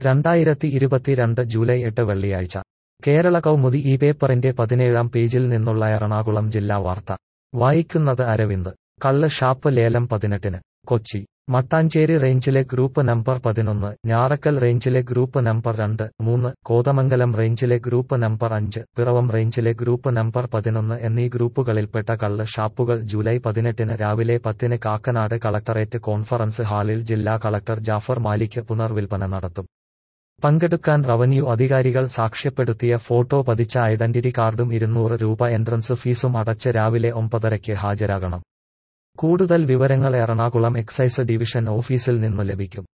2022 July 8 വെള്ളിയാഴ്ച കേരള കൗമുദി ഈ പേപ്പറിന്റെ 17-ാം പേജിൽ നിന്നുള്ള എറണാകുളം ജില്ലാ വാർത്ത വായിക്കുന്നത് അരവിന്ദ്. കള്ള് ഷാപ്പ് ലേലം 18-ന്. കൊച്ചി. മട്ടാഞ്ചേരി റേഞ്ചിലെ ഗ്രൂപ്പ് നമ്പർ 11, ഞാറക്കൽ റേഞ്ചിലെ ഗ്രൂപ്പ് നമ്പർ 2, 3, കോതമംഗലം റേഞ്ചിലെ ഗ്രൂപ്പ് നമ്പർ 5, പിറവം റേഞ്ചിലെ ഗ്രൂപ്പ് നമ്പർ 11 എന്നീ ഗ്രൂപ്പുകളിൽപ്പെട്ട കള്ള് ഷാപ്പുകൾ ജൂലൈ 18-ന് രാവിലെ 10-ന് കാക്കനാട് കളക്ടറേറ്റ് കോൺഫറൻസ് ഹാളിൽ ജില്ലാ കളക്ടർ ജാഫർ മാലിക് പുനർവിൽപ്പന നടത്തും. പങ്കെടുക്കാൻ റവന്യൂ അധികാരികൾ സാക്ഷ്യപ്പെടുത്തിയ ഫോട്ടോ പതിച്ച ഐഡന്റിറ്റി കാർഡും 200 രൂപ എൻട്രൻസ് ഫീസും അടച്ച് രാവിലെ 9:30-ക്ക് ഹാജരാകണം. കൂടുതൽ വിവരങ്ങൾ എറണാകുളം എക്സൈസ് ഡിവിഷൻ ഓഫീസിൽ നിന്നു ലഭിക്കും.